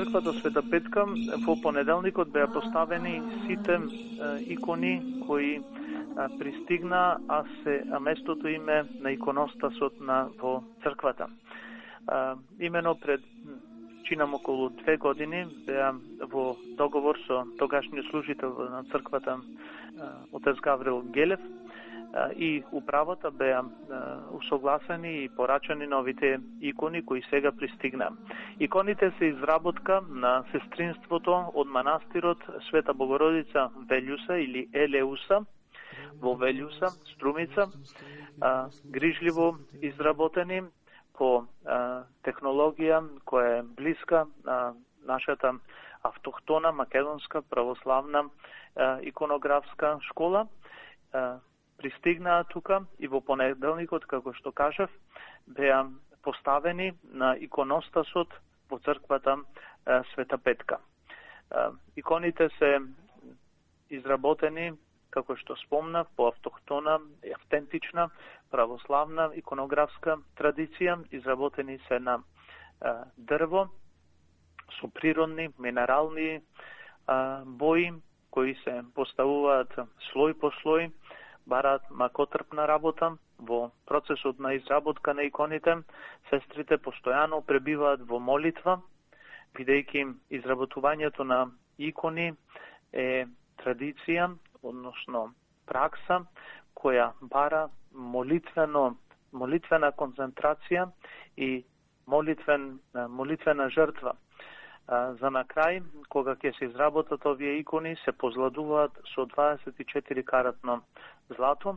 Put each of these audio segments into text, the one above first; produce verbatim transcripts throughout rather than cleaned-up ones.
црквата Света Петка во понеделникот беа поставени сите икони кои пристигна, а се а местото име на иконостасот на во црквата. А, имено пред чинам околу две години беа во договор со тогашниот служител на црквата отец Гаврил Гелев и управата беа усогласени и порачани новите икони кои сега пристигна. Иконите се изработка на сестринството од манастирот Света Богородица Велјуса или Елеуса во Велјуса, Струмица, грижливо изработени по а, технологија која е блиска на нашата автохтона македонска православна а, иконографска школа. А, пристигнаа тука и во понеделникот, како што кажав, беа поставени на иконостасот во црквата а, Света Петка. А, иконите се изработени, како што спомнав, по автохтона и автентична православна иконографска традиција, изработени се на а, дрво со природни минерални а, бои кои се поставуваат слој по слој, бараат макотрпна работа. Во процесот на изработка на иконите, сестрите постојано пребиваат во молитва, бидејќи изработувањето на икони е традиција, односно пракса која бара молитвено молитвена концентрација и молитвен молитвена жртва. За на крај, кога ќе се изработат овие икони, се позладуваат со дваесет и четири каратно злато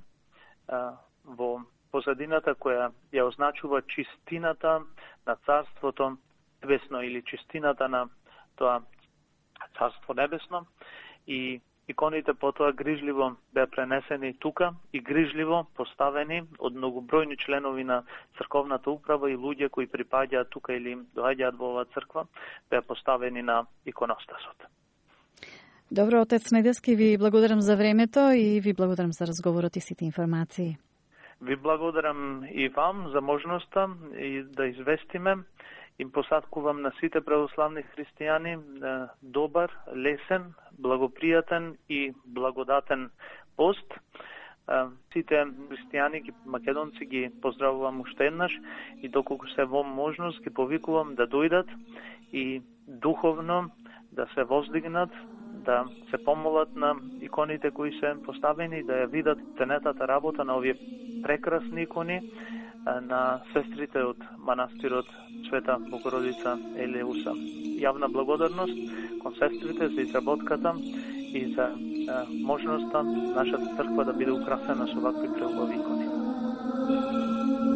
во позадината која ја означува чистината на Царството небесно или чистината на тоа Царство небесно, и иконите потоа грижливо беа пренесени тука и грижливо поставени од многобројни членови на црковната управа и луѓе кои припаѓаат тука или доаѓаат во оваа црква, беа поставени на иконостасот. Добро, отец Недески, ви благодарам за времето и ви благодарам за разговорот и сите информации. Ви благодарам и вам за можноста и да известиме. Им посаткувам на сите православни христијани добар, лесен, благопријатен и благодатен пост. Сите христијани, македонци, ги поздравувам уште еднаш и доколку се во можност ги повикувам да дојдат и духовно да се воздигнат, да се помолат на иконите кои се поставени, да ја видат ценетата работа на овие прекрасни икони на сестрите од манастирот Света Богородица Елеуса. Јавна благодарност кон сестрите за изработката и за а, можноста нашата црква да биде украсена со вакви преубави икони.